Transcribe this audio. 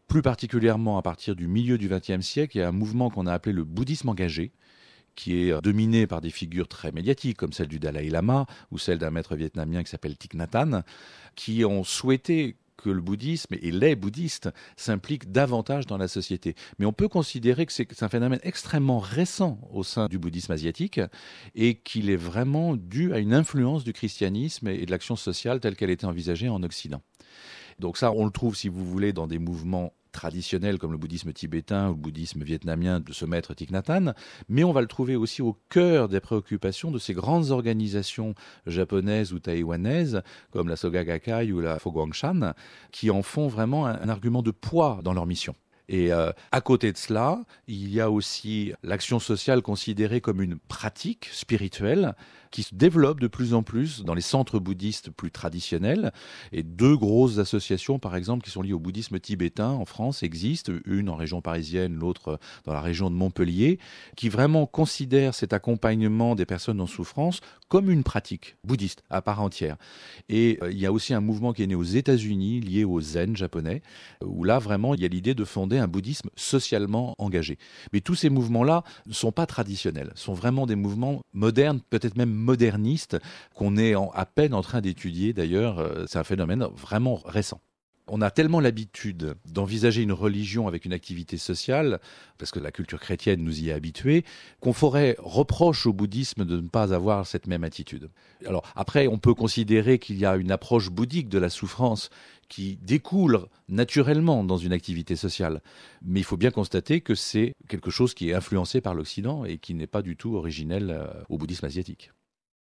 Plus particulièrement à partir du milieu du XXe siècle, il y a un mouvement qu'on a appelé le bouddhisme engagé, qui est dominé par des figures très médiatiques, comme celle du Dalai Lama ou celle d'un maître vietnamien qui s'appelle Thich Nhat Hanh, qui ont souhaité que le bouddhisme et les bouddhistes s'impliquent davantage dans la société. Mais on peut considérer que c'est un phénomène extrêmement récent au sein du bouddhisme asiatique et qu'il est vraiment dû à une influence du christianisme et de l'action sociale telle qu'elle était envisagée en Occident. Donc ça, on le trouve, si vous voulez, dans des mouvements traditionnels comme le bouddhisme tibétain ou le bouddhisme vietnamien de ce maître Thich Nhat Hanh, mais on va le trouver aussi au cœur des préoccupations de ces grandes organisations japonaises ou taïwanaises comme la Soka Gakkai ou la Foguangshan, qui en font vraiment un argument de poids dans leur mission. Et à côté de cela, il y a aussi l'action sociale considérée comme une pratique spirituelle qui se développe de plus en plus dans les centres bouddhistes plus traditionnels. Et 2 grosses associations, par exemple, qui sont liées au bouddhisme tibétain en France existent, une en région parisienne, l'autre dans la région de Montpellier, qui vraiment considèrent cet accompagnement des personnes en souffrance comme une pratique bouddhiste à part entière. Et il y a aussi un mouvement qui est né aux États-Unis, lié au zen japonais, où là, vraiment, il y a l'idée de fonder un bouddhisme socialement engagé. Mais tous ces mouvements-là ne sont pas traditionnels, sont vraiment des mouvements modernes, peut-être même modernistes, qu'on est à peine en train d'étudier d'ailleurs. C'est un phénomène vraiment récent. On a tellement l'habitude d'envisager une religion avec une activité sociale, parce que la culture chrétienne nous y est habituée, qu'on ferait reproche au bouddhisme de ne pas avoir cette même attitude. Alors après, on peut considérer qu'il y a une approche bouddhique de la souffrance qui découle naturellement dans une activité sociale. Mais il faut bien constater que c'est quelque chose qui est influencé par l'Occident et qui n'est pas du tout originel au bouddhisme asiatique.